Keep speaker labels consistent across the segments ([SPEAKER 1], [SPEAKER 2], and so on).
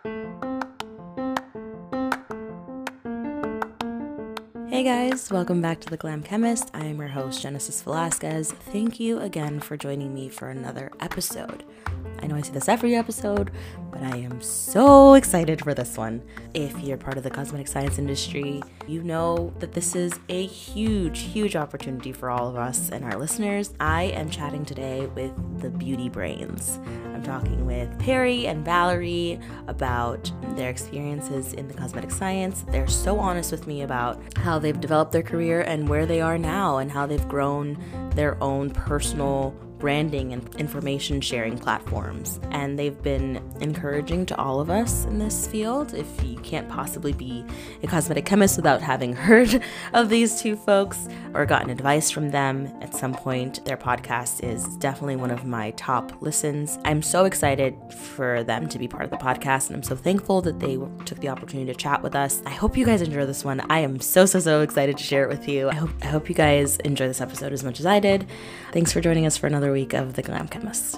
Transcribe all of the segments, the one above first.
[SPEAKER 1] Hey guys, welcome back to The Glam Chemist. I am your host, Genesis Velasquez. Thank you again for joining me for another episode. I know I say this every episode, but I am so excited for this one. If you're part of the cosmetic science industry, you know that this is a huge opportunity for all of us and our listeners. I am chatting today with the Beauty Brains. I'm talking with Perry and Valerie about their experiences in the cosmetic science. They're so honest with me about how they've developed their career and where they are now and how they've grown their own personal branding and information sharing platforms. And they've been encouraging to all of us in this field. If you can't possibly be a cosmetic chemist without having heard of these two folks or gotten advice from them at some point, their podcast is definitely one of my top listens. I'm so excited for them to be part of the podcast, and I'm so thankful that they took the opportunity to chat with us. I hope you guys enjoy this one. I am so excited to share it with you. I hope you guys enjoy this episode as much as I did. Thanks for joining us for another week of The Glam Chemist.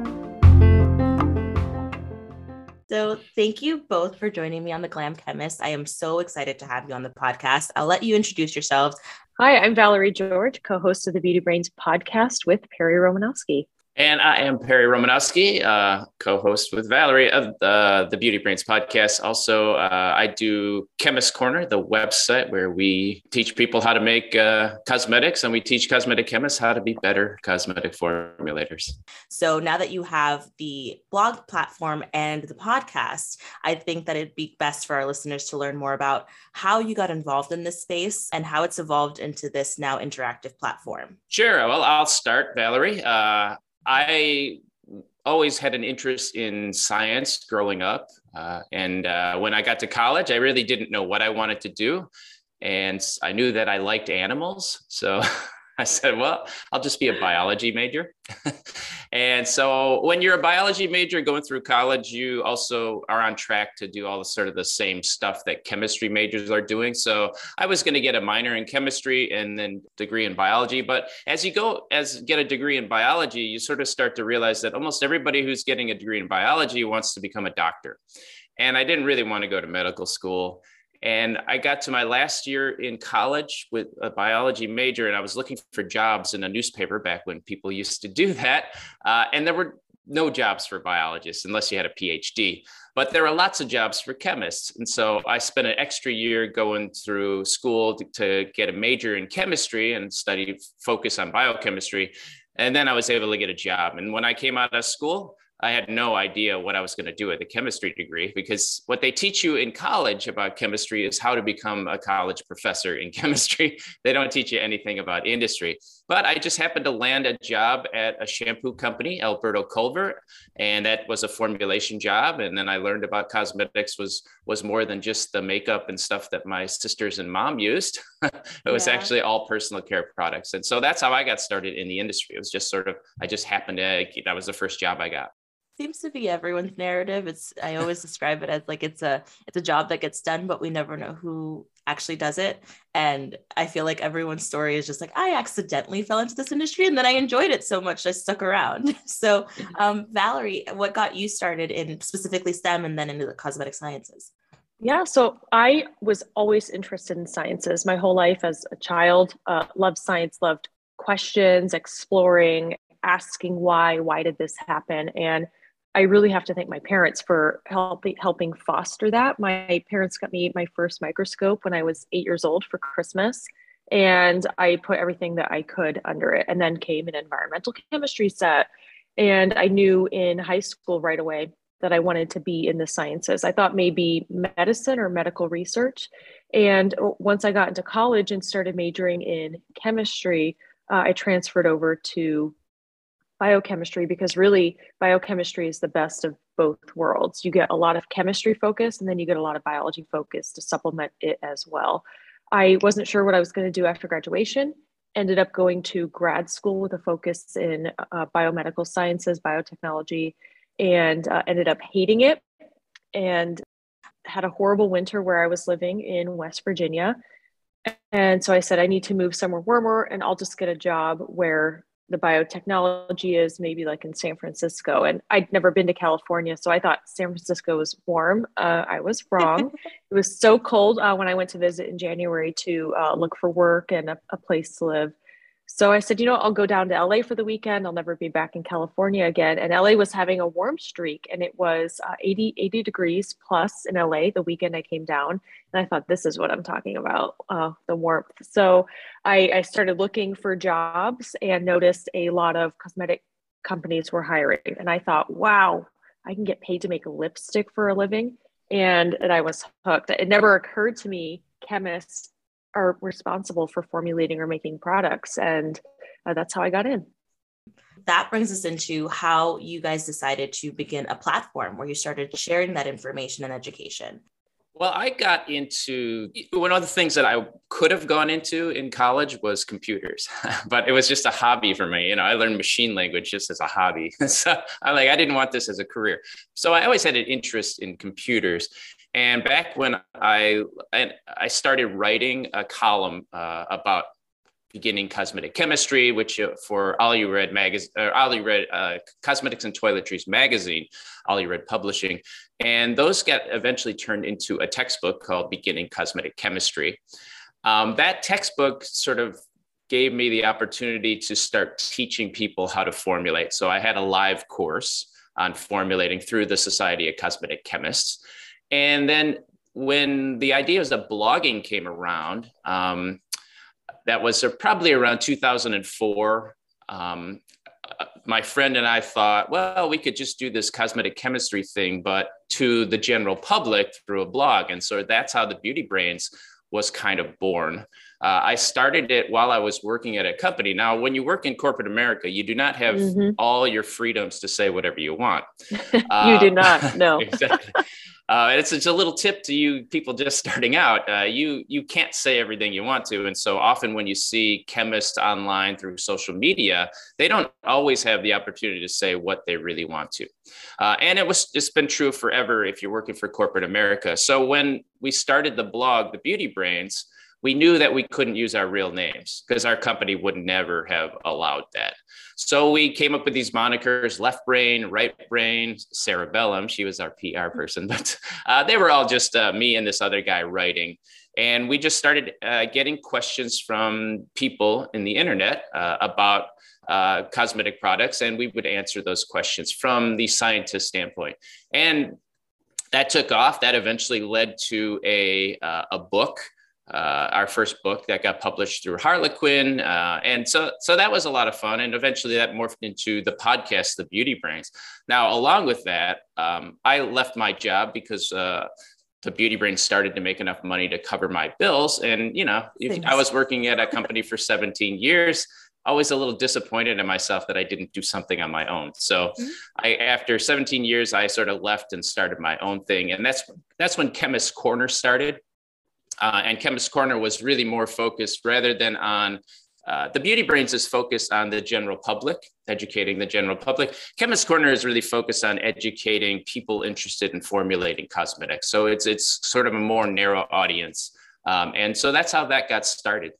[SPEAKER 1] So thank you both for joining me on The Glam Chemist. I am so excited to have you on the podcast. I'll let you introduce yourselves.
[SPEAKER 2] Hi, I'm Valerie George, co-host of the Beauty Brains podcast with Perry Romanowski.
[SPEAKER 3] And I am Perry Romanowski, co-host with Valerie of the Beauty Brains podcast. Also, I do Chemist Corner, the website where we teach people how to make cosmetics, and we teach cosmetic chemists how to be better cosmetic formulators.
[SPEAKER 1] So now that you have the blog platform and the podcast, I think that it'd be best for our listeners to learn more about how you got involved in this space and how it's evolved into this now interactive platform.
[SPEAKER 3] Sure. Well, I'll start, Valerie. I always had an interest in science growing up. And when I got to college, I really didn't know what I wanted to do. And I knew that I liked animals. So I said, well, I'll just be a biology major. And so when you're a biology major going through college, you also are on track to do all the same stuff that chemistry majors are doing. So I was going to get a minor in chemistry and then degree in biology. But as you get a degree in biology, you sort of start to realize that almost everybody who's getting a degree in biology wants to become a doctor. And I didn't really want to go to medical school. And I got to my last year in college with a biology major, and I was looking for jobs in a newspaper back when people used to do that. And there were no jobs for biologists unless you had a PhD, but there were lots of jobs for chemists. And so I spent an extra year going through school to get a major in chemistry and focus on biochemistry. And then I was able to get a job. And when I came out of school, I had no idea what I was going to do with a chemistry degree, because what they teach you in college about chemistry is how to become a college professor in chemistry. They don't teach you anything about industry. But I just happened to land a job at a shampoo company, Alberto Culver, and that was a formulation job. And then I learned about cosmetics was more than just the makeup and stuff that my sisters and mom used. It was actually all personal care products. And so that's how I got started in the industry. It was just that was the first job I got.
[SPEAKER 1] Seems to be everyone's narrative. I always describe it as like it's a job that gets done, but we never know who actually does it. And I feel like everyone's story is just like, I accidentally fell into this industry and then I enjoyed it so much I stuck around. So Valerie, what got you started in specifically STEM and then into the cosmetic sciences?
[SPEAKER 2] Yeah, so I was always interested in sciences my whole life as a child. Loved science, loved questions, exploring, asking why did this happen? And I really have to thank my parents for helping foster that. My parents got me my first microscope when I was 8 years old for Christmas, and I put everything that I could under it. And then came an environmental chemistry set. And I knew in high school right away that I wanted to be in the sciences. I thought maybe medicine or medical research. And once I got into college and started majoring in chemistry, I transferred over to biochemistry, because really biochemistry is the best of both worlds. You get a lot of chemistry focus and then you get a lot of biology focus to supplement it as well. I wasn't sure what I was going to do after graduation, ended up going to grad school with a focus in biomedical sciences, biotechnology, and ended up hating it and had a horrible winter where I was living in West Virginia. And so I said, I need to move somewhere warmer and I'll just get a job where the biotechnology is maybe like in San Francisco. And I'd never been to California, so I thought San Francisco was warm. I was wrong. It was so cold when I went to visit in January to look for work and a place to live. So I said, I'll go down to LA for the weekend. I'll never be back in California again. And LA was having a warm streak, and it was 80 degrees plus in LA the weekend I came down. And I thought, this is what I'm talking about, the warmth. So I started looking for jobs and noticed a lot of cosmetic companies were hiring. And I thought, wow, I can get paid to make lipstick for a living. And I was hooked. It never occurred to me chemists are responsible for formulating or making products. And that's how I got in.
[SPEAKER 1] That brings us into how you guys decided to begin a platform where you started sharing that information and education.
[SPEAKER 3] Well, I got into one of the things that I could have gone into in college was computers, but it was just a hobby for me. I learned machine language just as a hobby. So I didn't want this as a career. So I always had an interest in computers. And back when I started writing a column about beginning cosmetic chemistry, which for Olured magazine, Cosmetics and Toiletries magazine, Olured Publishing, and those got eventually turned into a textbook called Beginning Cosmetic Chemistry. That textbook sort of gave me the opportunity to start teaching people how to formulate. So I had a live course on formulating through the Society of Cosmetic Chemists. And then when the ideas of blogging came around, that was probably around 2004. My friend and I thought, well, we could just do this cosmetic chemistry thing, but to the general public through a blog. And so that's how the Beauty Brains was kind of born. I started it while I was working at a company. Now, when you work in corporate America, you do not have all your freedoms to say whatever you want.
[SPEAKER 2] You do not, no.
[SPEAKER 3] Exactly. It's a little tip to you people just starting out. You can't say everything you want to. And so often when you see chemists online through social media, they don't always have the opportunity to say what they really want to. And it's been true forever if you're working for corporate America. So when we started the blog, The Beauty Brains, we knew that we couldn't use our real names because our company would never have allowed that. So we came up with these monikers: Left Brain, Right Brain, Cerebellum. She was our PR person, but they were all just me and this other guy writing. And we just started getting questions from people in the internet about cosmetic products, and we would answer those questions from the scientist standpoint. And that took off. That eventually led to a book. Our first book that got published through Harlequin. And so that was a lot of fun. And eventually that morphed into the podcast, The Beauty Brains. Now, along with that, I left my job because the Beauty Brains started to make enough money to cover my bills. And, I was working at a company for 17 years, always a little disappointed in myself that I didn't do something on my own. So after 17 years, I sort of left and started my own thing. And that's when Chemist Corner started. And Chemist Corner was really more focused rather than on the Beauty Brains is focused on the general public, educating the general public. Chemist Corner is really focused on educating people interested in formulating cosmetics. So it's sort of a more narrow audience. And so that's how that got started.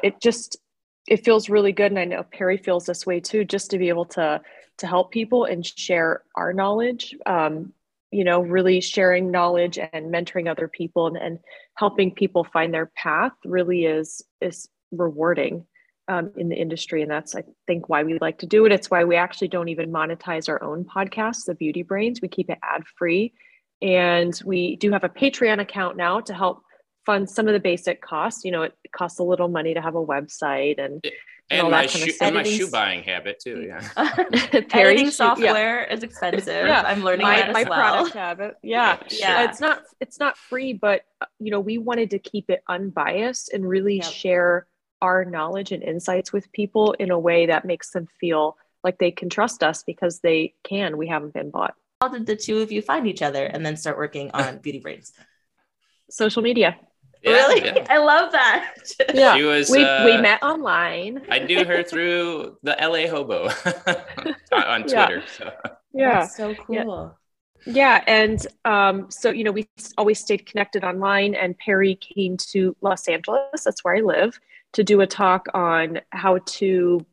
[SPEAKER 2] It feels really good. And I know Perry feels this way too, just to be able to help people and share our knowledge. Really sharing knowledge and mentoring other people and helping people find their path really is rewarding in the industry. And that's, I think, why we like to do it. It's why we actually don't even monetize our own podcast, The Beauty Brains. We keep it ad free. And we do have a Patreon account now to help fund some of the basic costs. It costs a little money to have a website and
[SPEAKER 3] my shoe buying habit too. Yeah.
[SPEAKER 1] Editing software is expensive. Yeah. I'm learning that as well. My
[SPEAKER 2] product habit. Yeah. It's not free, but we wanted to keep it unbiased and really share our knowledge and insights with people in a way that makes them feel like they can trust us because we haven't been bought.
[SPEAKER 1] How did the two of you find each other and then start working on Beauty Brains?
[SPEAKER 2] Social media.
[SPEAKER 3] Yeah,
[SPEAKER 1] really?
[SPEAKER 3] Yeah.
[SPEAKER 1] I love that.
[SPEAKER 2] Yeah.
[SPEAKER 3] She was,
[SPEAKER 2] we met online.
[SPEAKER 3] I knew her through the LA Hobo on Twitter. So.
[SPEAKER 2] Yeah.
[SPEAKER 1] That's so cool.
[SPEAKER 2] Yeah. And so, we always stayed connected online, and Perry came to Los Angeles, that's where I live, to do a talk on how to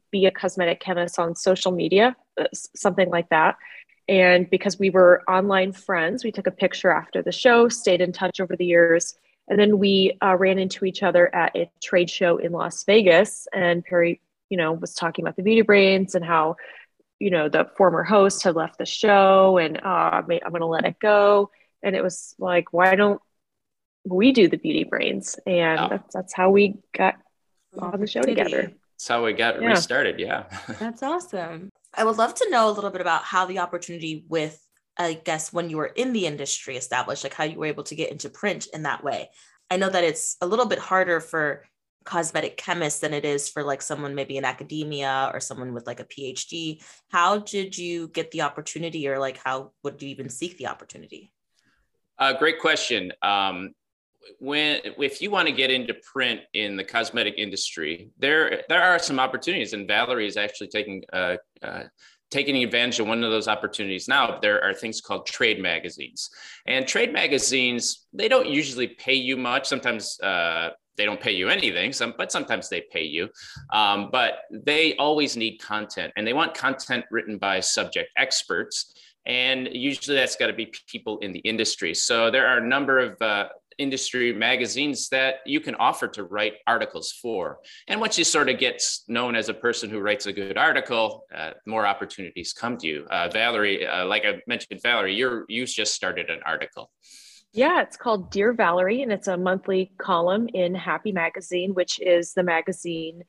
[SPEAKER 2] be a cosmetic chemist on social media, something like that. And because we were online friends, we took a picture after the show, stayed in touch over the years. And then we ran into each other at a trade show in Las Vegas. And Perry, was talking about the Beauty Brains and how, the former host had left the show and I'm going to let it go. And it was like, why don't we do the Beauty Brains? And that's how we got on the show together.
[SPEAKER 3] That's how we got restarted. Yeah.
[SPEAKER 1] That's awesome. I would love to know a little bit about how the opportunity with, I guess, when you were in the industry established, like how you were able to get into print in that way. I know that it's a little bit harder for cosmetic chemists than it is for like someone maybe in academia or someone with like a PhD. How did you get the opportunity, or like how would you even seek the opportunity?
[SPEAKER 3] Great question. If you want to get into print in the cosmetic industry, there are some opportunities, and Valerie is actually taking advantage of one of those opportunities now. There are things called trade magazines, and trade magazines, they don't usually pay you much. Sometimes they don't pay you anything, but sometimes they pay you. But they always need content, and they want content written by subject experts. And usually that's got to be people in the industry. So there are a number of industry magazines that you can offer to write articles for. And once you sort of get known as a person who writes a good article, more opportunities come to you. Valerie, like I mentioned, Valerie, you just started an article.
[SPEAKER 2] Yeah, it's called Dear Valerie, and it's a monthly column in Happy Magazine, which is the magazine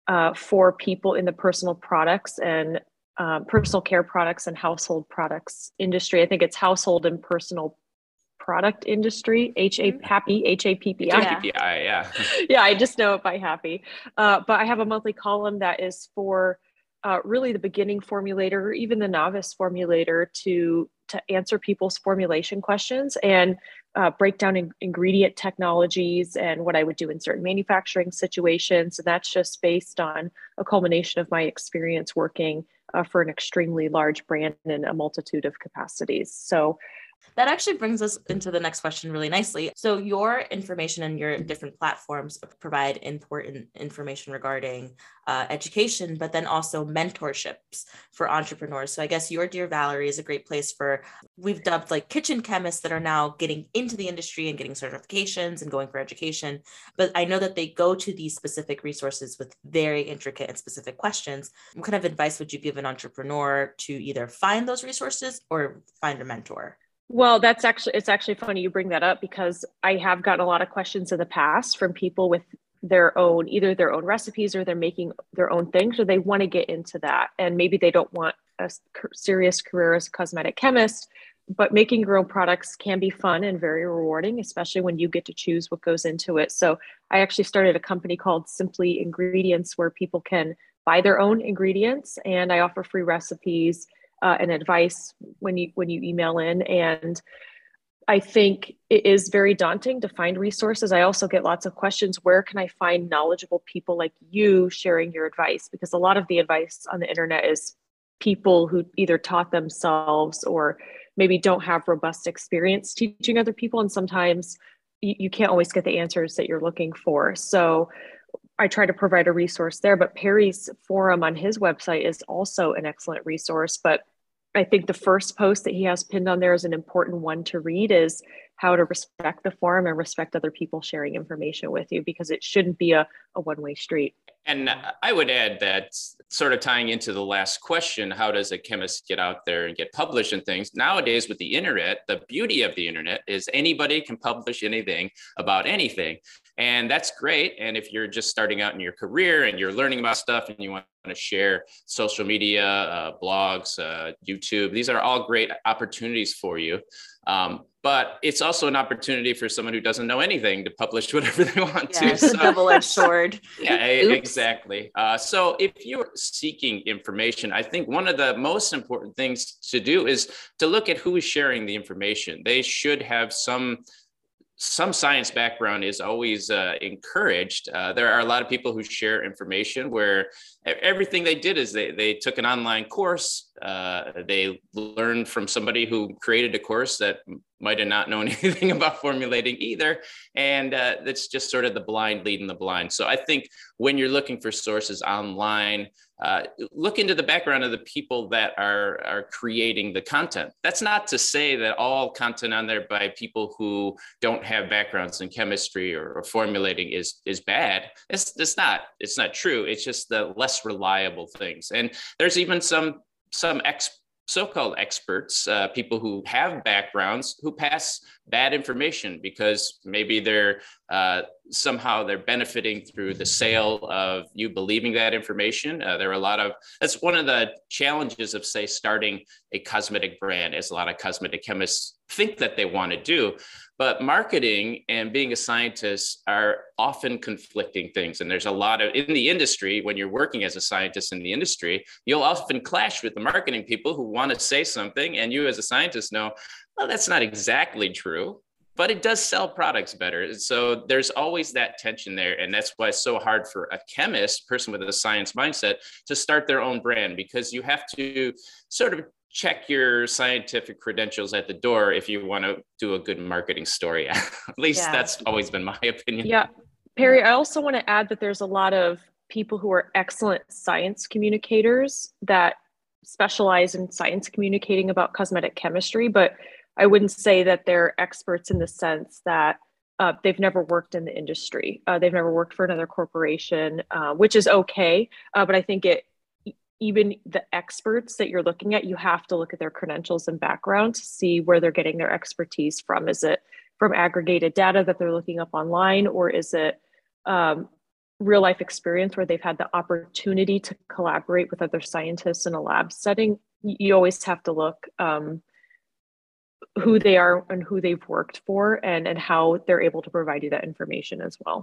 [SPEAKER 2] for people in the personal products and personal care products and household products industry. I think it's household and personal product industry, Happy, HAPPI.
[SPEAKER 3] Yeah.
[SPEAKER 2] Yeah, I just know it by Happy. But I have a monthly column that is for really the beginning formulator, or even the novice formulator, to answer people's formulation questions and break down ingredient technologies and what I would do in certain manufacturing situations. And that's just based on a culmination of my experience working for an extremely large brand in a multitude of capacities. So
[SPEAKER 1] that actually brings us into the next question really nicely. So your information and your different platforms provide important information regarding education, but then also mentorships for entrepreneurs. So I guess your Dear Valerie is a great place for, we've dubbed like kitchen chemists that are now getting into the industry and getting certifications and going for education. But I know that they go to these specific resources with very intricate and specific questions. What kind of advice would you give an entrepreneur to either find those resources or find a mentor?
[SPEAKER 2] Well, it's actually funny you bring that up, because I have gotten a lot of questions in the past from people with either their own recipes, or they're making their own things, or they want to get into that. And maybe they don't want a serious career as a cosmetic chemist, but making your own products can be fun and very rewarding, especially when you get to choose what goes into it. So I actually started a company called Simply Ingredients, where people can buy their own ingredients, and I offer free recipes and advice when you email in. And I think it is very daunting to find resources. I also get lots of questions. Where can I find knowledgeable people like you sharing your advice? Because a lot of the advice on the internet is people who either taught themselves or maybe don't have robust experience teaching other people. And sometimes you can't always get the answers that you're looking for. So I try to provide a resource there, but Perry's forum on his website is also an excellent resource. But I think the first post that he has pinned on there is an important one to read, is how to respect the forum and respect other people sharing information with you, because it shouldn't be a one-way street.
[SPEAKER 3] And I would add that, sort of tying into the last question, how does a chemist get out there and get published and things? Nowadays with the internet, the beauty of the internet is anybody can publish anything about anything. And that's great. And if you're just starting out in your career and you're learning about stuff and you want to share social media, blogs, YouTube, these are all great opportunities for you. But it's also an opportunity for someone who doesn't know anything to publish whatever they want to.
[SPEAKER 1] It's a double-edged sword.
[SPEAKER 3] Yeah, exactly. So if you're seeking information, I think one of the most important things to do is to look at who is sharing the information. They should have some science background is always encouraged. There are a lot of people who share information where everything they did is they took an online course. They learned from somebody who created a course that might have not known anything about formulating either. And that's just sort of the blind leading the blind. So I think when you're looking for sources online, look into the background of the people that are creating the content. That's not to say that all content on there by people who don't have backgrounds in chemistry or formulating is bad. It's not true. It's just the less reliable things. And there's even some so-called experts, people who have backgrounds who pass bad information because maybe they're somehow they're benefiting through the sale of you believing that information. That's one of the challenges of, say, starting a cosmetic brand, as a lot of cosmetic chemists think that they want to do. But marketing and being a scientist are often conflicting things. And there's a lot of, in the industry, when you're working as a scientist in the industry, you'll often clash with the marketing people who want to say something. And you as a scientist know, well, that's not exactly true, but it does sell products better. So there's always that tension there. And that's why it's so hard for a chemist, person with a science mindset, to start their own brand, because you have to sort of check your scientific credentials at the door if you want to do a good marketing story. At least that's always been my opinion.
[SPEAKER 2] Yeah. Perry, I also want to add that there's a lot of people who are excellent science communicators that specialize in science communicating about cosmetic chemistry, but I wouldn't say that they're experts in the sense that they've never worked in the industry. They've never worked for another corporation, which is okay. But I think even the experts that you're looking at, you have to look at their credentials and background to see where they're getting their expertise from. Is it from aggregated data that they're looking up online, or is it real life experience where they've had the opportunity to collaborate with other scientists in a lab setting? You always have to look who they are and who they've worked for, and how they're able to provide you that information as well.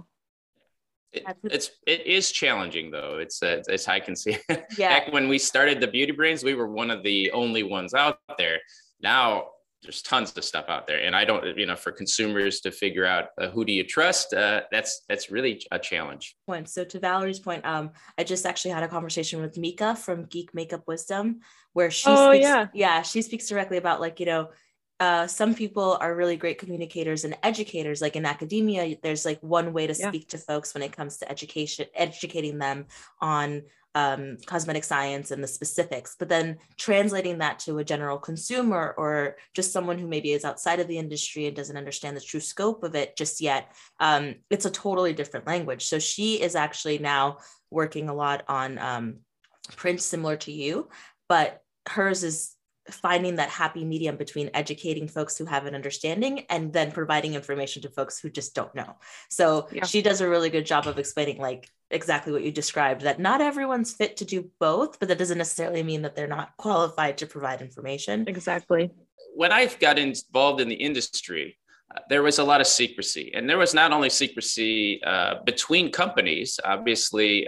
[SPEAKER 3] It is challenging though. It's I can see.
[SPEAKER 1] Yeah.
[SPEAKER 3] Back when we started the Beauty Brains, we were one of the only ones out there. Now there's tons of stuff out there, and I don't, for consumers to figure out who do you trust, that's really a challenge.
[SPEAKER 1] So to Valerie's point, I just actually had a conversation with Mika from Geek Makeup Wisdom, where she she speaks directly about, like, some people are really great communicators and educators. Like in academia, there's like one way to speak to folks when it comes to educating them on cosmetic science and the specifics, but then translating that to a general consumer or just someone who maybe is outside of the industry and doesn't understand the true scope of it just yet, it's a totally different language. So she is actually now working a lot on print similar to you, but hers is finding that happy medium between educating folks who have an understanding and then providing information to folks who just don't know. So she does a really good job of explaining, like, exactly what you described, that not everyone's fit to do both, but that doesn't necessarily mean that they're not qualified to provide information.
[SPEAKER 2] Exactly.
[SPEAKER 3] When I got involved in the industry, there was a lot of secrecy, and there was not only secrecy between companies. Obviously,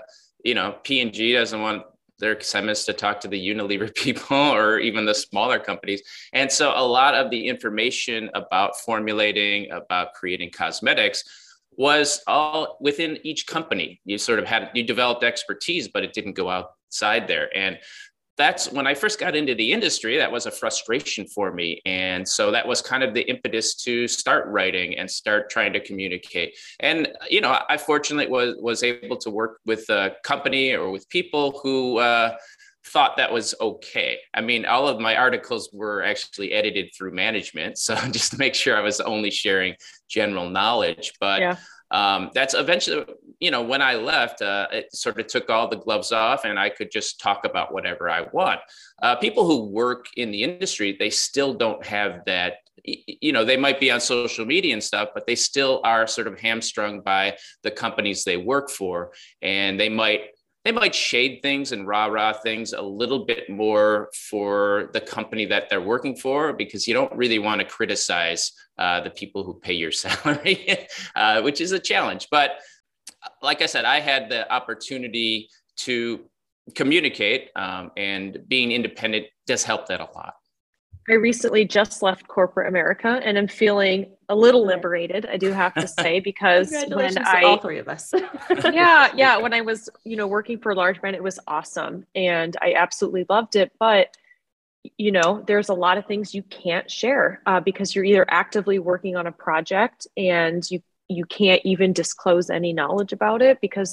[SPEAKER 3] P&G doesn't want their chemists to talk to the Unilever people or even the smaller companies. And so a lot of the information about formulating, about creating cosmetics was all within each company. You developed expertise, but it didn't go outside there. And that's when I first got into the industry, that was a frustration for me. And so that was kind of the impetus to start writing and start trying to communicate. And, I fortunately was able to work with a company or with people who thought that was okay. I mean, all of my articles were actually edited through management. So just to make sure I was only sharing general knowledge, but that's eventually, when I left, it sort of took all the gloves off and I could just talk about whatever I want. People who work in the industry, they still don't have that, they might be on social media and stuff, but they still are sort of hamstrung by the companies they work for. And they might shade things and rah things a little bit more for the company that they're working for, because you don't really want to criticize the people who pay your salary, which is a challenge. But like I said, I had the opportunity to communicate, and being independent does help that a lot.
[SPEAKER 2] I recently just left corporate America and I'm feeling a little liberated, I do have to say, because when
[SPEAKER 1] all three of us.
[SPEAKER 2] when I was, working for a large brand, it was awesome. And I absolutely loved it. But, there's a lot of things you can't share because you're either actively working on a project and you can't even disclose any knowledge about it because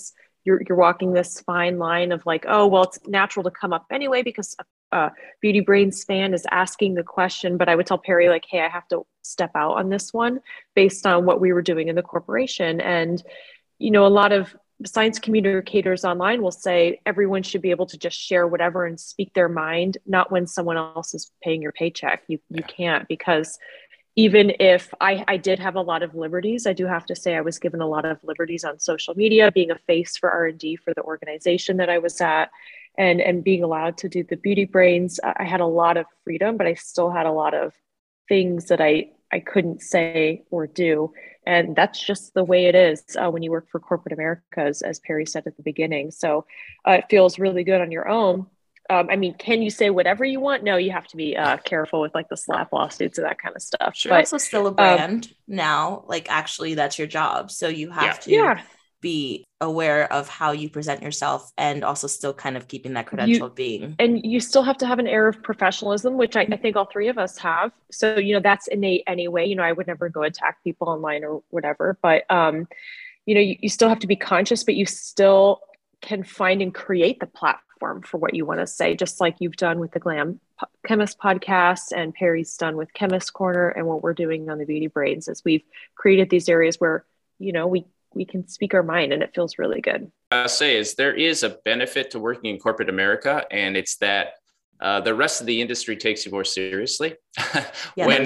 [SPEAKER 2] you're walking this fine line of like, oh, well, it's natural to come up anyway because Beauty Brains fan is asking the question. But I would tell Perry, like, hey, I have to step out on this one based on what we were doing in the corporation. And, a lot of science communicators online will say everyone should be able to just share whatever and speak their mind, not when someone else is paying your paycheck. You can't, because even if I did have a lot of liberties, I do have to say I was given a lot of liberties on social media, being a face for R&D for the organization that I was at, and being allowed to do the Beauty Brains. I had a lot of freedom, but I still had a lot of things that I couldn't say or do. And that's just the way it is when you work for corporate America, as Perry said at the beginning. So it feels really good on your own. Can you say whatever you want? No, you have to be careful with like the slap lawsuits and that kind of stuff.
[SPEAKER 1] Sure. But also still a brand now, like actually that's your job. So you have to be aware of how you present yourself and also still kind of keeping that credential of being.
[SPEAKER 2] And you still have to have an air of professionalism, which I think all three of us have. So, that's innate anyway. I would never go attack people online or whatever, but, you still have to be conscious, but you still can find and create the platform for what you want to say, just like you've done with the Glam Chemist podcast and Perry's done with Chemist Corner, and what we're doing on the Beauty Brains is we've created these areas where, we can speak our mind, and it feels really good.
[SPEAKER 3] I'll say is there is a benefit to working in corporate America, and it's that the rest of the industry takes you more seriously. When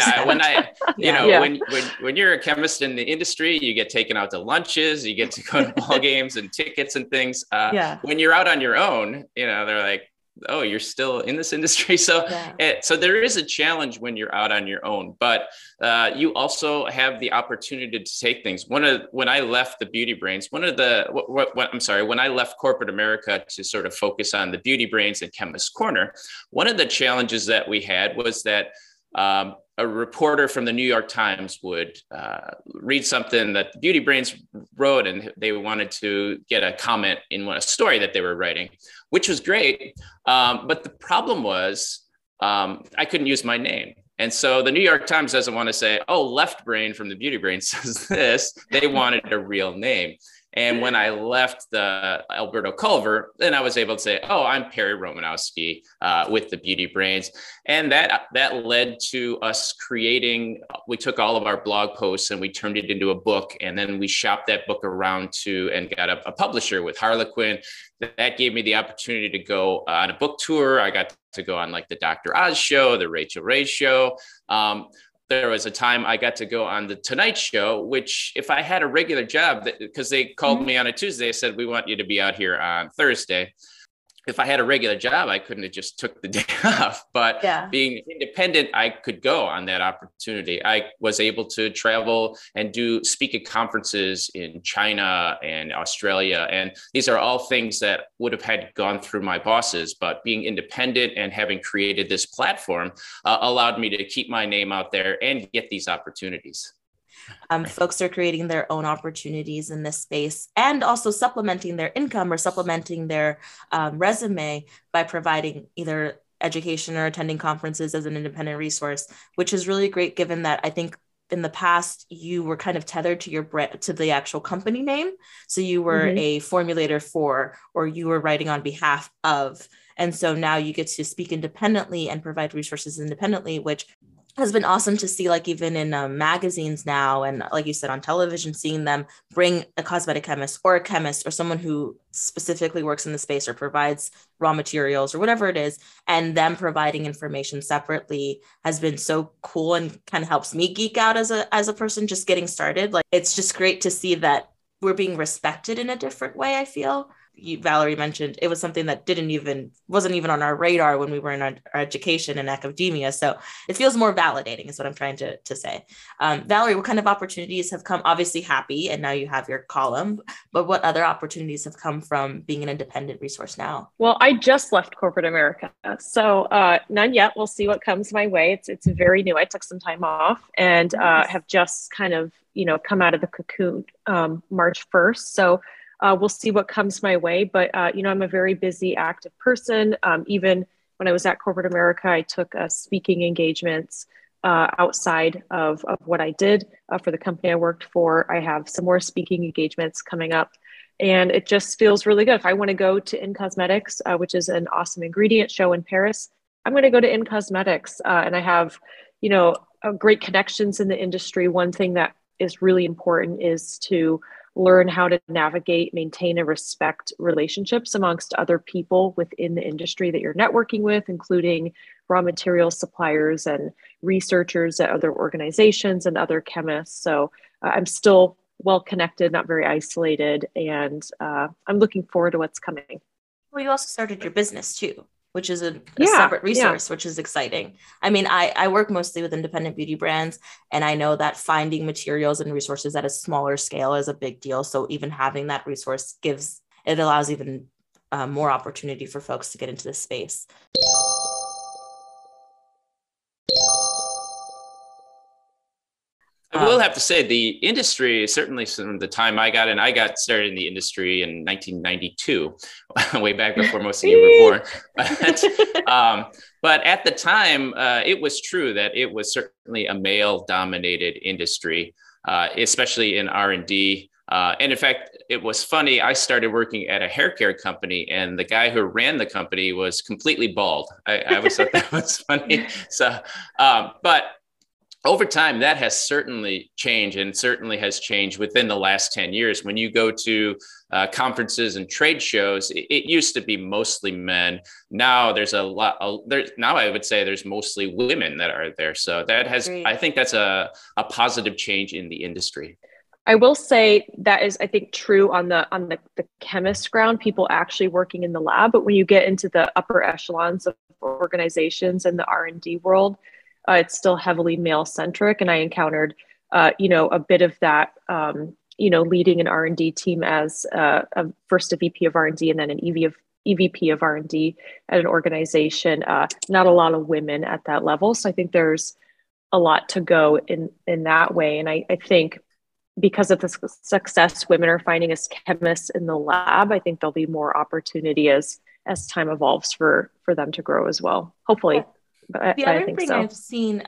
[SPEAKER 3] you're a chemist in the industry, you get taken out to lunches, you get to go to ball games and tickets and things. When you're out on your own, they're like, oh, you're still in this industry. So there is a challenge when you're out on your own, but you also have the opportunity to take things. When I left the Beauty Brains, when I left corporate America to sort of focus on the Beauty Brains and Chemist Corner, one of the challenges that we had was that a reporter from the New York Times would read something that the Beauty Brains wrote, and they wanted to get a comment in a story that they were writing, which was great. But the problem was I couldn't use my name. And so the New York Times doesn't want to say, oh, Left Brain from the Beauty Brains says this. They wanted a real name. And when I left the Alberto Culver, then I was able to say, oh, I'm Perry Romanowski with the Beauty Brains. And that led to us we took all of our blog posts and we turned it into a book. And then we shopped that book around and got a publisher with Harlequin. That gave me the opportunity to go on a book tour. I got to go on like the Dr. Oz show, the Rachel Ray show. There was a time I got to go on the Tonight Show, which if I had a regular job, because they called me on a Tuesday, said, we want you to be out here on Thursday. If I had a regular job, I couldn't have just took the day off, but being independent, I could go on that opportunity. I was able to travel and speak at conferences in China and Australia. And these are all things that would have had gone through my bosses, but being independent and having created this platform allowed me to keep my name out there and get these opportunities.
[SPEAKER 1] Folks are creating their own opportunities in this space and also supplementing their income or supplementing their resume by providing either education or attending conferences as an independent resource, which is really great given that I think in the past you were kind of tethered to your brand, to the actual company name. So you were a formulator for, or you were writing on behalf of. And so now you get to speak independently and provide resources independently, which has been awesome to see, like even in magazines now, and like you said, on television, seeing them bring a cosmetic chemist or a chemist or someone who specifically works in the space or provides raw materials or whatever it is, and them providing information separately has been so cool and kind of helps me geek out as a person just getting started. Like, it's just great to see that we're being respected in a different way, I feel. Valerie mentioned it was something that wasn't even on our radar when we were in our education and academia. So it feels more validating is what I'm trying to say. Valerie, what kind of opportunities have come? Obviously happy, and now you have your column, but what other opportunities have come from being an independent resource now?
[SPEAKER 2] Well, I just left corporate America. So none yet. We'll see what comes my way. It's very new. I took some time off and have just kind of, come out of the cocoon March 1st. So we'll see what comes my way, but I'm a very busy, active person. Even when I was at corporate America, I took speaking engagements outside of what I did for the company I worked for. I have some more speaking engagements coming up And it just feels really good. If I want to go to In Cosmetics, which is an awesome ingredient show in Paris, I'm going to go to In Cosmetics. And I have, great connections in the industry. One thing that is really important is to learn how to navigate, maintain, and respect relationships amongst other people within the industry that you're networking with, including raw material suppliers and researchers at other organizations and other chemists. So I'm still well connected, not very isolated, and I'm looking forward to what's coming.
[SPEAKER 1] Well, you also started your business too, which is a separate resource, which is exciting. I mean, I work mostly with independent beauty brands, and I know that finding materials and resources at a smaller scale is a big deal. So even having that resource allows even more opportunity for folks to get into this space.
[SPEAKER 3] I will have to say the industry, certainly from the time I got started in the industry in 1992, way back before most of you were born. But at the time, it was true that it was certainly a male-dominated industry, especially in R&D. And in fact, it was funny. I started working at a hair care company, and the guy who ran the company was completely bald. I always thought that was funny. So, but over time, that has certainly changed, and certainly has changed within the last 10 years. When you go to conferences and trade shows, it used to be mostly men. Now there's now I would say there's mostly women that are there. So that has, I think that's a positive change in the industry.
[SPEAKER 2] I will say that is, I think, true on the chemist ground, people actually working in the lab. But when you get into the upper echelons of organizations in the R&D world, it's still heavily male centric. And I encountered, a bit of that, leading an R&D team as first a VP of R&D and then an EVP of R&D at an organization. Not a lot of women at that level. So I think there's a lot to go in that way. And I think because of the success women are finding as chemists in the lab, I think there'll be more opportunity as time evolves for them to grow as well, hopefully. But
[SPEAKER 1] the other thing I've seen,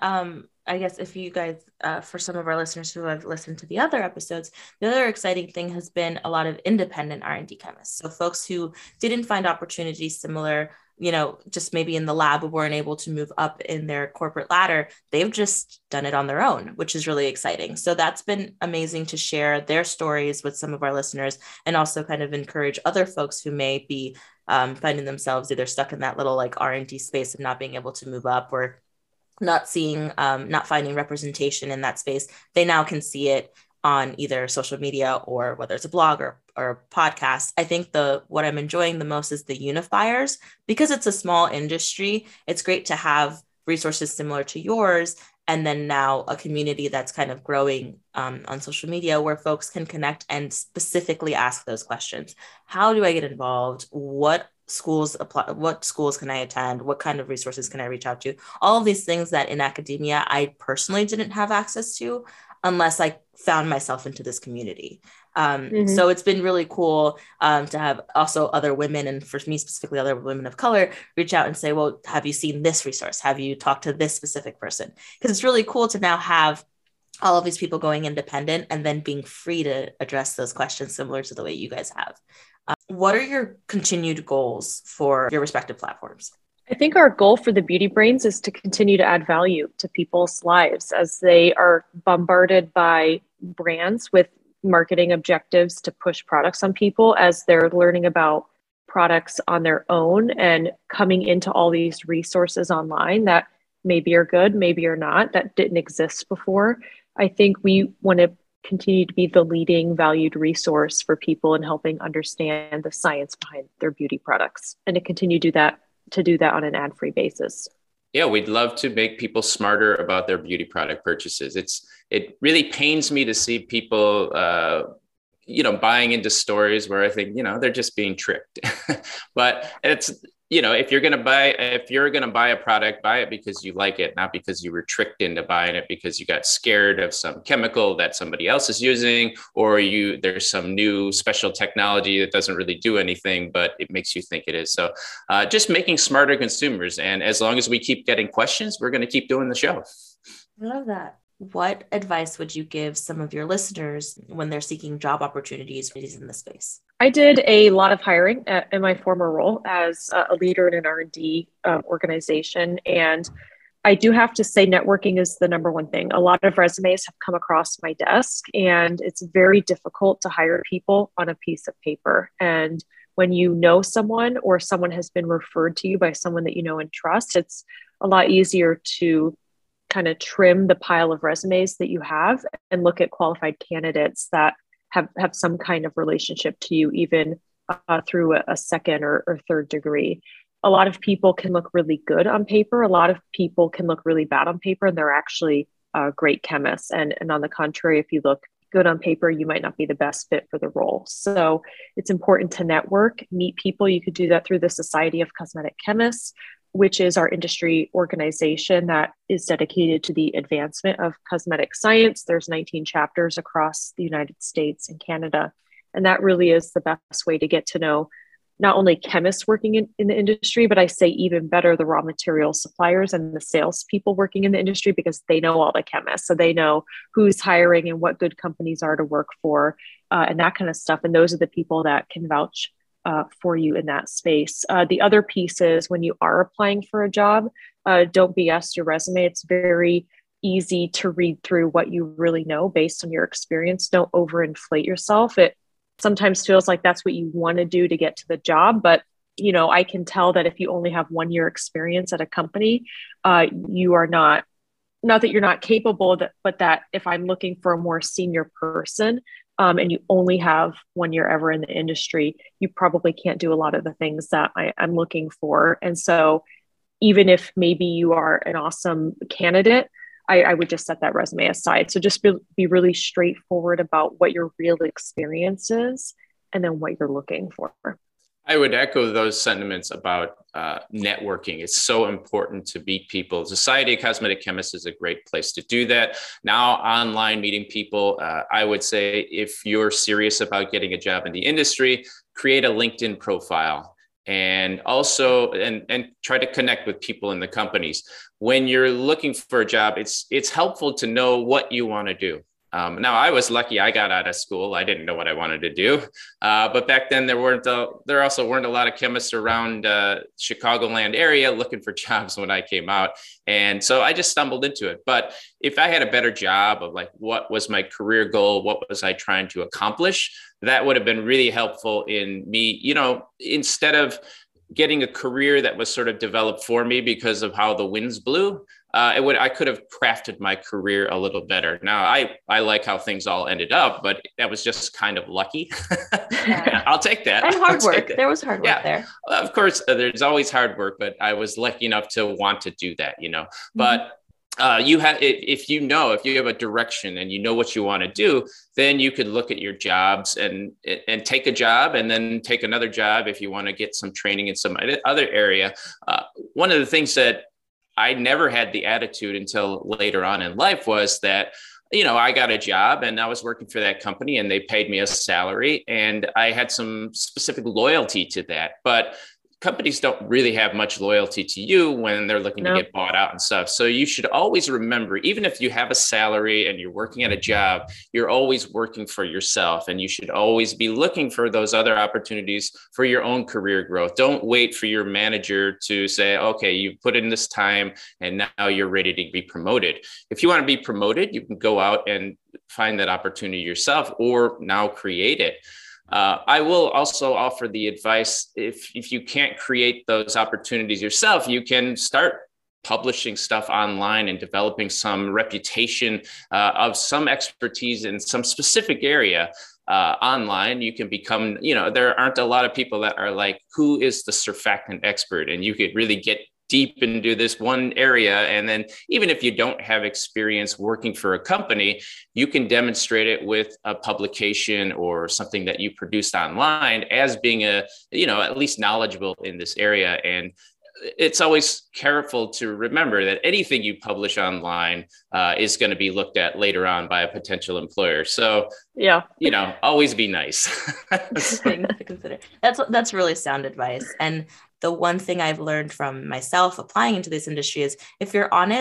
[SPEAKER 1] I guess if you guys, for some of our listeners who have listened to the other episodes, the other exciting thing has been a lot of independent R&D chemists. So folks who didn't find opportunities similar, just maybe in the lab, weren't able to move up in their corporate ladder. They've just done it on their own, which is really exciting. So that's been amazing to share their stories with some of our listeners, and also kind of encourage other folks who may be finding themselves either stuck in that little like R&D space of not being able to move up, or not finding representation in that space. They now can see it on either social media, or whether it's a blog or a podcast. I think what I'm enjoying the most is the unifiers, because it's a small industry. It's great to have resources similar to yours, and then now a community that's kind of growing on social media, where folks can connect and specifically ask those questions. How do I get involved? What schools apply? What schools can I attend? What kind of resources can I reach out to? All of these things that in academia, I personally didn't have access to unless I found myself into this community. So it's been really cool to have also other women, and for me specifically, other women of color, reach out and say, well, have you seen this resource? Have you talked to this specific person? Because it's really cool to now have all of these people going independent and then being free to address those questions similar to the way you guys have. What are your continued goals for your respective platforms?
[SPEAKER 2] I think our goal for the Beauty Brains is to continue to add value to people's lives as they are bombarded by brands with marketing objectives to push products on people, as they're learning about products on their own and coming into all these resources online that maybe are good, maybe are not, that didn't exist before. I think we want to continue to be the leading valued resource for people in helping understand the science behind their beauty products, and to continue to do that on an ad-free basis.
[SPEAKER 3] Yeah, we'd love to make people smarter about their beauty product purchases. It really pains me to see people, buying into stories where I think, they're just being tricked. But it's, if you're going to buy a product, buy it because you like it, not because you were tricked into buying it because you got scared of some chemical that somebody else is using, or there's some new special technology that doesn't really do anything, but it makes you think it is. So just making smarter consumers. And as long as we keep getting questions, we're going to keep doing the show.
[SPEAKER 1] I love that. What advice would you give some of your listeners when they're seeking job opportunities in this space?
[SPEAKER 2] I did a lot of hiring in my former role as a leader in an R&D organization. And I do have to say, networking is the number one thing. A lot of resumes have come across my desk, and it's very difficult to hire people on a piece of paper. And when you know someone or someone has been referred to you by someone that you know and trust, it's a lot easier to kind of trim the pile of resumes that you have and look at qualified candidates that have some kind of relationship to you, even through a second or third degree. A lot of people can look really good on paper. A lot of people can look really bad on paper, and they're actually great chemists. And on the contrary, if you look good on paper, you might not be the best fit for the role. So it's important to network, meet people. You could do that through the Society of Cosmetic Chemists, which is our industry organization that is dedicated to the advancement of cosmetic science. There's 19 chapters across the United States and Canada. And that really is the best way to get to know not only chemists working in the industry, but I say even better, the raw material suppliers and the salespeople working in the industry, because they know all the chemists. So they know who's hiring and what good companies are to work for and that kind of stuff. And those are the people that can vouch for you in that space. The other piece is when you are applying for a job, don't BS your resume. It's very easy to read through what you really know based on your experience. Don't overinflate yourself. It sometimes feels like that's what you want to do to get to the job. But, you know, I can tell that if you only have 1 year experience at a company, you are not that you're not capable, but that if I'm looking for a more senior person and you only have 1 year ever in the industry, you probably can't do a lot of the things that I'm looking for. And so even if maybe you are an awesome candidate, I would just set that resume aside. So just be really straightforward about what your real experience is and then what you're looking for.
[SPEAKER 3] I would echo those sentiments about networking. It's so important to meet people. Society of Cosmetic Chemists is a great place to do that. Now, online meeting people, I would say if you're serious about getting a job in the industry, create a LinkedIn profile. And also, and try to connect with people in the companies. When you're looking for a job, it's helpful to know what you want to do. Now, I was lucky I got out of school. I didn't know what I wanted to do. But back then, there also weren't a lot of chemists around Chicagoland area looking for jobs when I came out. And so I just stumbled into it. But if I had a better job of like, what was my career goal? What was I trying to accomplish? That would have been really helpful in me, you know, instead of getting a career that was sort of developed for me because of how the winds blew. I could have crafted my career a little better. Now, I like how things all ended up, but that was just kind of lucky. Yeah. I'll take that.
[SPEAKER 1] And hard work. There was hard work there.
[SPEAKER 3] Of course, there's always hard work, but I was lucky enough to want to do that, you know. Mm-hmm. But if you have a direction and you know what you want to do, then you could look at your jobs and take a job and then take another job if you want to get some training in some other area. One of the things that I never had the attitude until later on in life was that, you know, I got a job and I was working for that company and they paid me a salary and I had some specific loyalty to that. But companies don't really have much loyalty to you when they're looking to get bought out and stuff. So you should always remember, even if you have a salary and you're working at a job, you're always working for yourself. And you should always be looking for those other opportunities for your own career growth. Don't wait for your manager to say, okay, you put in this time and now you're ready to be promoted. If you want to be promoted, you can go out and find that opportunity yourself or now create it. I will also offer the advice, if you can't create those opportunities yourself, you can start publishing stuff online and developing some reputation of some expertise in some specific area online. You can become, you know, there aren't a lot of people that are like, who is the surfactant expert? And you could really get deep into this one area. And then even if you don't have experience working for a company, you can demonstrate it with a publication or something that you produced online as being at least knowledgeable in this area. And it's always careful to remember that anything you publish online is going to be looked at later on by a potential employer. So, always be nice.
[SPEAKER 1] Thing to consider. That's really sound advice. And the one thing I've learned from myself applying into this industry is if you're honest,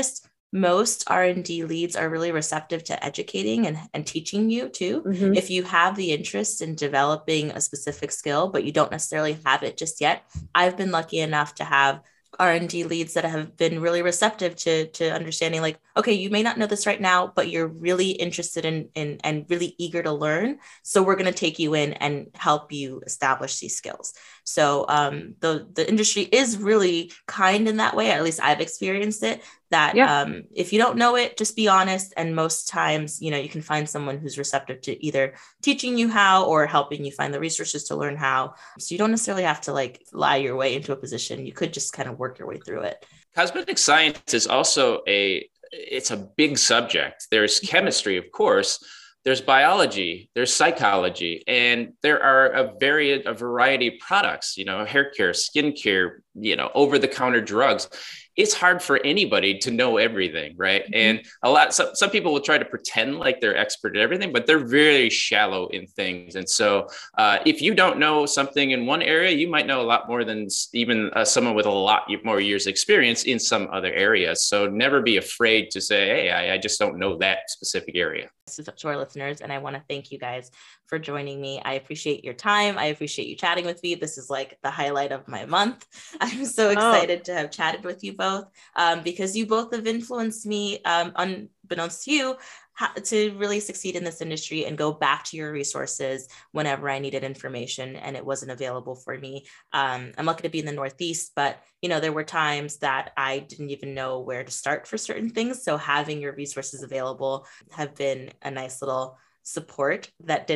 [SPEAKER 1] most R&D leads are really receptive to educating and teaching you too.
[SPEAKER 2] Mm-hmm.
[SPEAKER 1] If you have the interest in developing a specific skill, but you don't necessarily have it just yet, I've been lucky enough to have R&D leads that have been really receptive to understanding, like, okay, you may not know this right now, but you're really interested in and really eager to learn. So we're going to take you in and help you establish these skills. So the industry is really kind in that way. At least I've experienced it, that if you don't know it, just be honest. And most times, you can find someone who's receptive to either teaching you how or helping you find the resources to learn how. So you don't necessarily have to like lie your way into a position. You could just kind of work your way through it.
[SPEAKER 3] Cosmetic science is also it's a big subject. There's chemistry, of course. There's biology, there's psychology, and there are a variety of products, hair care, skin care, over-the-counter drugs. It's hard for anybody to know everything, right? Mm-hmm. And some people will try to pretend like they're expert at everything, but they're very shallow in things. And so if you don't know something in one area, you might know a lot more than even someone with a lot more years experience in some other areas. So never be afraid to say, hey, I just don't know that specific area.
[SPEAKER 1] To our listeners, and I want to thank you guys for joining me. I appreciate your time. I appreciate you chatting with me. This is like the highlight of my month. I'm so excited to have chatted with you both because you both have influenced me, unbeknownst to you, to really succeed in this industry and go back to your resources whenever I needed information and it wasn't available for me. I'm lucky to be in the Northeast, but there were times that I didn't even know where to start for certain things. So having your resources available have been a nice little support that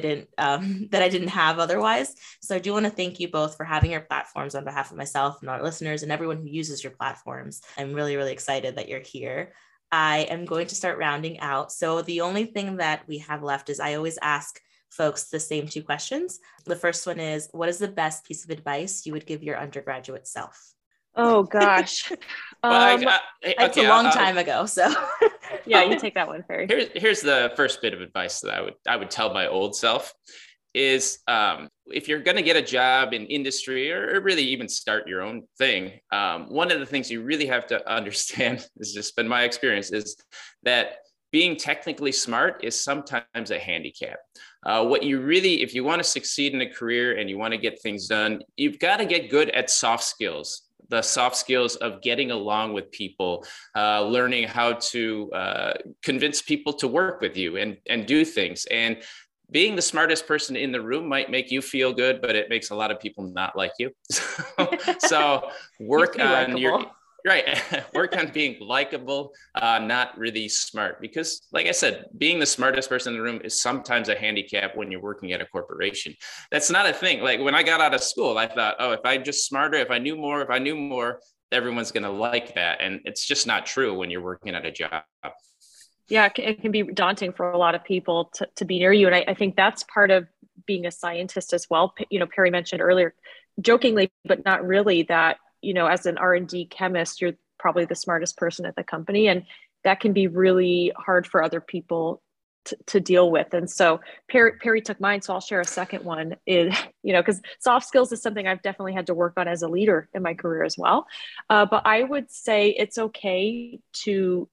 [SPEAKER 1] I didn't have otherwise. So I do want to thank you both for having your platforms on behalf of myself and our listeners and everyone who uses your platforms. I'm really, really excited that you're here. I am going to start rounding out. So the only thing that we have left is I always ask folks the same two questions. The first one is, what is the best piece of advice you would give your undergraduate self?
[SPEAKER 2] Oh gosh.
[SPEAKER 1] It's a long time ago. So
[SPEAKER 2] yeah, you take that one, Perry.
[SPEAKER 3] Here's the first bit of advice that I would tell my old self is if you're going to get a job in industry or really even start your own thing, one of the things you really have to understand, has just been my experience, is that being technically smart is sometimes a handicap. If you want to succeed in a career and you want to get things done, you've got to get good at soft skills. The soft skills of getting along with people, learning how to convince people to work with you and do things. And being the smartest person in the room might make you feel good, but it makes a lot of people not like you. So work on work on being likable, not really smart. Because like I said, being the smartest person in the room is sometimes a handicap when you're working at a corporation. That's not a thing. Like when I got out of school, I thought, oh, if I'm just smarter, if I knew more, everyone's going to like that. And it's just not true when you're working at a job.
[SPEAKER 2] Yeah, it can be daunting for a lot of people to be near you. And I think that's part of being a scientist as well. Perry mentioned earlier, jokingly, but not really, that as an R&D chemist, you're probably the smartest person at the company. And that can be really hard for other people to deal with. And so Perry took mine. So I'll share a second one is, because soft skills is something I've definitely had to work on as a leader in my career as well. But I would say it's okay to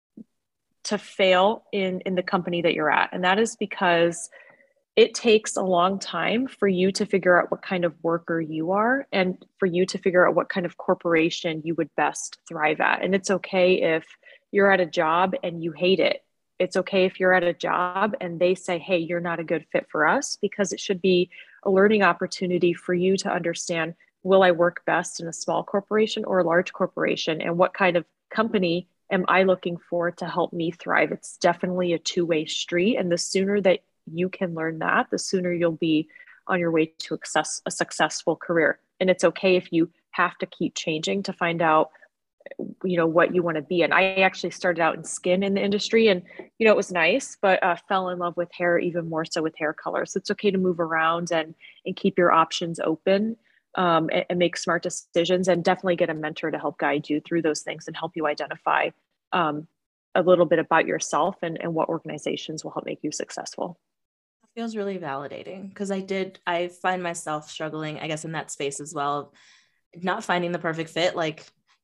[SPEAKER 2] fail in the company that you're at. And that is because it takes a long time for you to figure out what kind of worker you are and for you to figure out what kind of corporation you would best thrive at. And it's okay if you're at a job and you hate it. It's okay if you're at a job and they say, hey, you're not a good fit for us, because it should be a learning opportunity for you to understand, will I work best in a small corporation or a large corporation? And what kind of company am I looking for to help me thrive? It's definitely a two-way street. And the sooner that you can learn that, the sooner you'll be on your way to a successful career. And it's okay if you have to keep changing to find out, what you want to be. And I actually started out in skin in the industry, and, it was nice, but fell in love with hair, even more so with hair color. So it's okay to move around and keep your options open, and make smart decisions, and definitely get a mentor to help guide you through those things and help you identify a little bit about yourself and what organizations will help make you successful.
[SPEAKER 1] It feels really validating, because I find myself struggling, I guess, in that space as well, not finding the perfect fit. Like,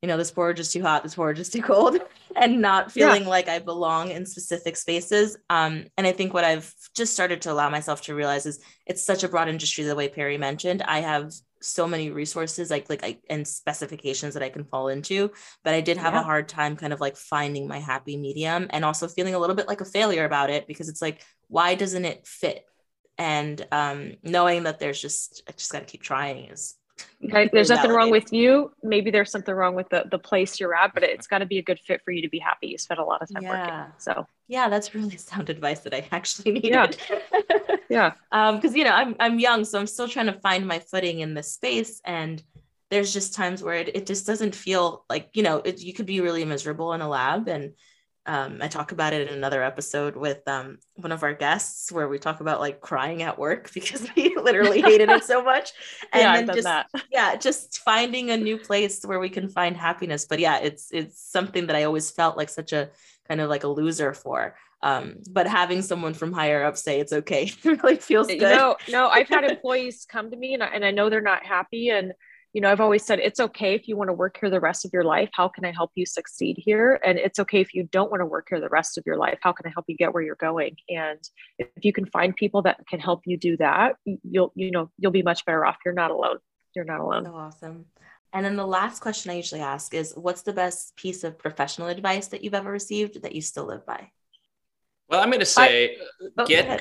[SPEAKER 1] this porridge is too hot, this porridge is too cold, and not feeling like I belong in specific spaces. And I think what I've just started to allow myself to realize is it's such a broad industry, the way Perry mentioned. I have so many resources and specifications that I can fall into, but I did have a hard time kind of like finding my happy medium, and also feeling a little bit like a failure about it, because it's like, why doesn't it fit? And knowing that I just got to keep trying is
[SPEAKER 2] okay. There's nothing wrong with you. Maybe there's something wrong with the place you're at, but it's got to be a good fit for you to be happy. You spent a lot of time working. So
[SPEAKER 1] yeah, that's really sound advice that I actually needed.
[SPEAKER 2] Yeah.
[SPEAKER 1] Because I'm young, so I'm still trying to find my footing in this space, and there's just times where it just doesn't feel like, you could be really miserable in a lab. And I talk about it in another episode with one of our guests, where we talk about like crying at work because we literally hated it so much. And then just finding a new place where we can find happiness. But yeah, it's something that I always felt like such a kind of like a loser for. But having someone from higher up say it's okay really feels good.
[SPEAKER 2] No, I've had employees come to me and I know they're not happy. And I've always said, it's okay if you want to work here the rest of your life. How can I help you succeed here? And it's okay if you don't want to work here the rest of your life. How can I help you get where you're going? And if you can find people that can help you do that, you'll be much better off. You're not alone. You're not alone.
[SPEAKER 1] So awesome. And then the last question I usually ask is, what's the best piece of professional advice that you've ever received that you still live by?
[SPEAKER 3] Well, I'm going to say, get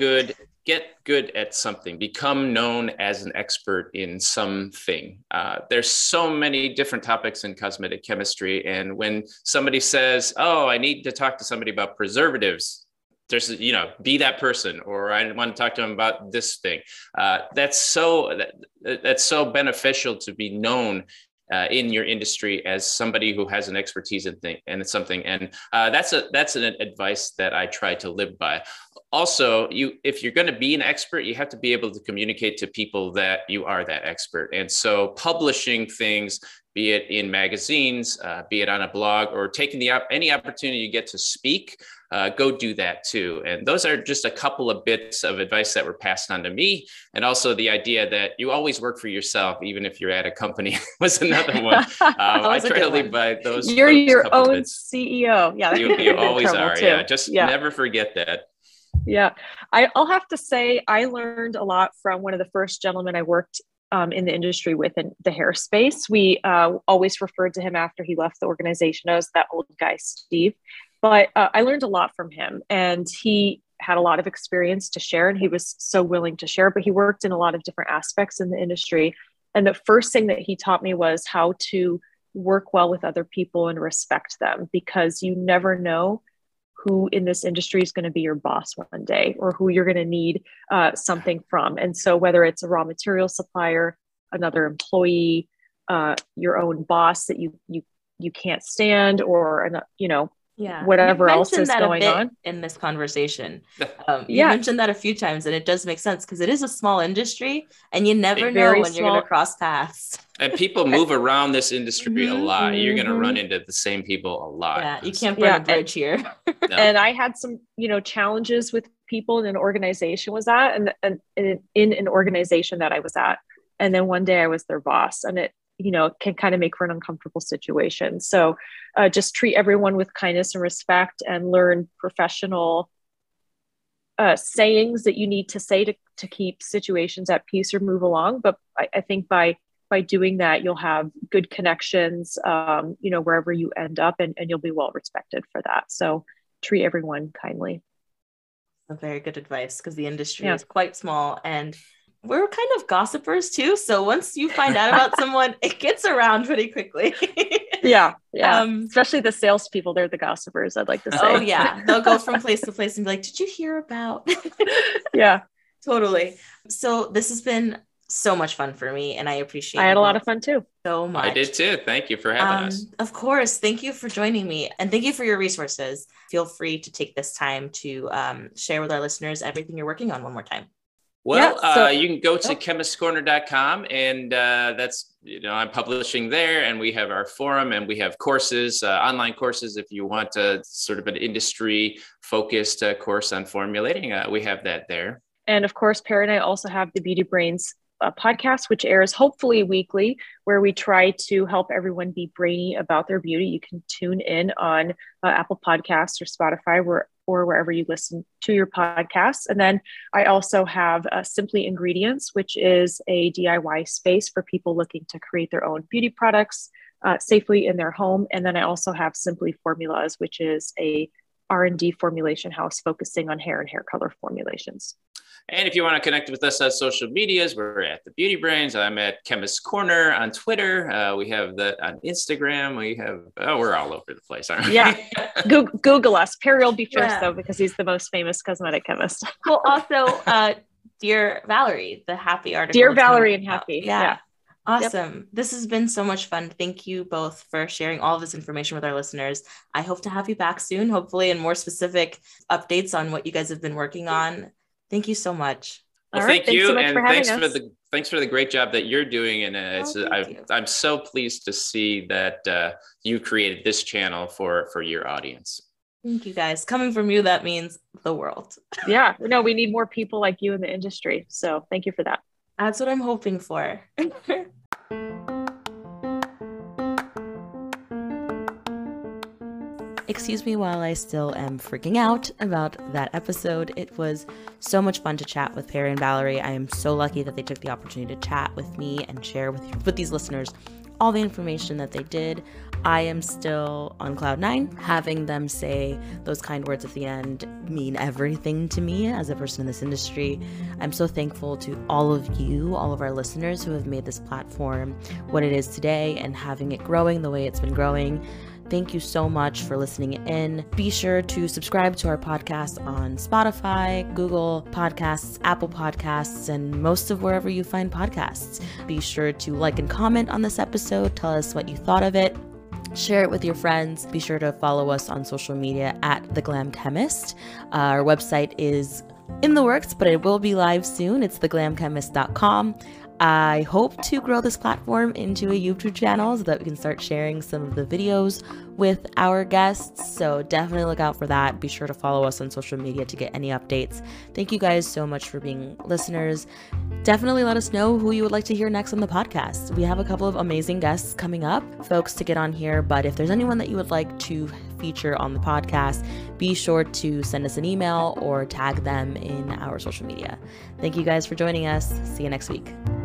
[SPEAKER 3] good at something, become known as an expert in something. There's so many different topics in cosmetic chemistry. And when somebody says, oh, I need to talk to somebody about preservatives, there's, be that person, or I want to talk to them about this thing. That's so beneficial to be known in your industry as somebody who has an expertise in something. And that's an advice that I try to live by. Also, if you're going to be an expert, you have to be able to communicate to people that you are that expert. And so publishing things, be it in magazines, be it on a blog, or taking any opportunity you get to speak, go do that too. And those are just a couple of bits of advice that were passed on to me. And also the idea that you always work for yourself, even if you're at a company, was another one. I try to live by those.
[SPEAKER 2] You're your own CEO. Yeah,
[SPEAKER 3] you always are. Too. Yeah, just never forget that.
[SPEAKER 2] Yeah, I'll have to say I learned a lot from one of the first gentlemen I worked in the industry with in the hair space. We always referred to him after he left the organization as that old guy, Steve. But I learned a lot from him, and he had a lot of experience to share, and he was so willing to share, but he worked in a lot of different aspects in the industry. And the first thing that he taught me was how to work well with other people and respect them, because you never know who in this industry is going to be your boss one day, or who you're going to need something from. And so whether it's a raw material supplier, another employee, your own boss that you can't stand, or whatever else is going on
[SPEAKER 1] in this conversation. You mentioned that a few times, and it does make sense because it is a small industry, and you never know when you're going to cross paths.
[SPEAKER 3] And people move around this industry a lot. You're going to run into the same people a lot.
[SPEAKER 1] Yeah, you can't burn a bridge here.
[SPEAKER 3] No.
[SPEAKER 2] And I had some, challenges with people in an organization and in an organization that I was at. And then one day I was their boss, and it can kind of make for an uncomfortable situation. So just treat everyone with kindness and respect, and learn professional sayings that you need to say to keep situations at peace or move along. But I think by doing that, you'll have good connections, wherever you end up, and you'll be well respected for that. So treat everyone kindly.
[SPEAKER 1] That's very good advice, because the industry is quite small, and we're kind of gossipers too. So once you find out about someone, it gets around pretty quickly.
[SPEAKER 2] Yeah. Especially the salespeople, they're the gossipers, I'd like to say.
[SPEAKER 1] Oh yeah. They'll go from place to place and be like, did you hear about?
[SPEAKER 2] Yeah,
[SPEAKER 1] totally. So this has been so much fun for me, and I appreciate it.
[SPEAKER 2] I had a lot of fun too.
[SPEAKER 1] So much.
[SPEAKER 3] I did too. Thank you for having us.
[SPEAKER 1] Of course. Thank you for joining me, and thank you for your resources. Feel free to take this time to share with our listeners everything you're working on one more time.
[SPEAKER 3] Well, you can go to chemistcorner.com, and that's, I'm publishing there, and we have our forum, and we have courses, online courses. If you want a sort of an industry focused course on formulating, we have that there.
[SPEAKER 2] And of course, Perry and I also have the Beauty Brains podcast, which airs hopefully weekly, where we try to help everyone be brainy about their beauty. You can tune in on Apple Podcasts or Spotify, or wherever you listen to your podcasts. And then I also have Simply Ingredients, which is a DIY space for people looking to create their own beauty products safely in their home. And then I also have Simply Formulas, which is a R&D formulation house focusing on hair and hair color formulations.
[SPEAKER 3] And if you want to connect with us on social medias, we're at The Beauty Brains. I'm at Chemist Corner on Twitter. We have that on Instagram. We're all over the place, aren't we?
[SPEAKER 2] Yeah. Google us. Perry will be first, though, because he's the most famous cosmetic chemist.
[SPEAKER 1] Well, also, Dear Valerie, the Happy article.
[SPEAKER 2] Dear Valerie and Happy.
[SPEAKER 1] Yeah. Awesome.
[SPEAKER 2] Yep.
[SPEAKER 1] This has been so much fun. Thank you both for sharing all of this information with our listeners. I hope to have you back soon, hopefully, and more specific updates on what you guys have been working on. Thank you so much.
[SPEAKER 3] Well, thank you. So and thanks for the great job that you're doing. And I'm so pleased to see that you created this channel for your audience.
[SPEAKER 1] Thank you, guys. Coming from you, that means the world.
[SPEAKER 2] Yeah, no, we need more people like you in the industry. So thank you for that.
[SPEAKER 1] That's what I'm hoping for. Excuse me while I still am freaking out about that episode. It was so much fun to chat with Perry and Valerie. I am so lucky that they took the opportunity to chat with me and share with these listeners all the information that they did. I am still on cloud nine. Having them say those kind words at the end mean everything to me as a person in this industry. I'm so thankful to all of you, all of our listeners who have made this platform what it is today and having it growing the way it's been growing. Thank you so much for listening in. Be sure to subscribe to our podcast on Spotify, Google Podcasts, Apple Podcasts, and most of wherever you find podcasts. Be sure to like and comment on this episode. Tell us what you thought of it. Share it with your friends. Be sure to follow us on social media at The Glam Chemist. Our website is in the works, but it will be live soon. It's theglamchemist.com. I hope to grow this platform into a YouTube channel so that we can start sharing some of the videos with our guests. So definitely look out for that. Be sure to follow us on social media to get any updates. Thank you guys so much for being listeners. Definitely let us know who you would like to hear next on the podcast. We have a couple of amazing guests coming up, folks to get on here. But if there's anyone that you would like to feature on the podcast, be sure to send us an email or tag them in our social media. Thank you guys for joining us. See you next week.